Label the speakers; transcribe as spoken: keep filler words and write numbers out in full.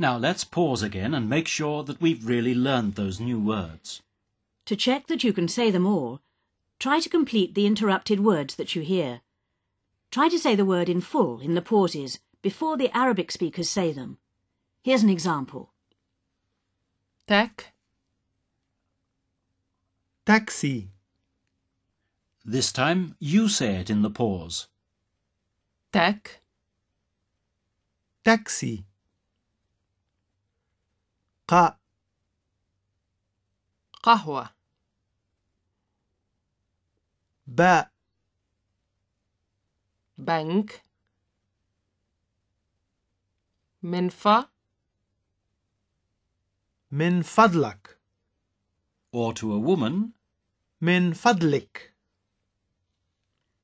Speaker 1: Now let's pause again and make sure that we've really learned those new words.
Speaker 2: To check that you can say them all, try to complete the interrupted words that you hear. Try to say the word in full in the pauses before the Arabic speakers say them. Here's an example.
Speaker 3: Tak,
Speaker 4: taxi,
Speaker 1: This time you say it in the pause.
Speaker 3: tak,
Speaker 4: taxi, qa,
Speaker 3: قهوة,
Speaker 4: ba,
Speaker 3: bank, منفى,
Speaker 4: min fadlak,
Speaker 1: Or to a woman,
Speaker 4: min fadlik.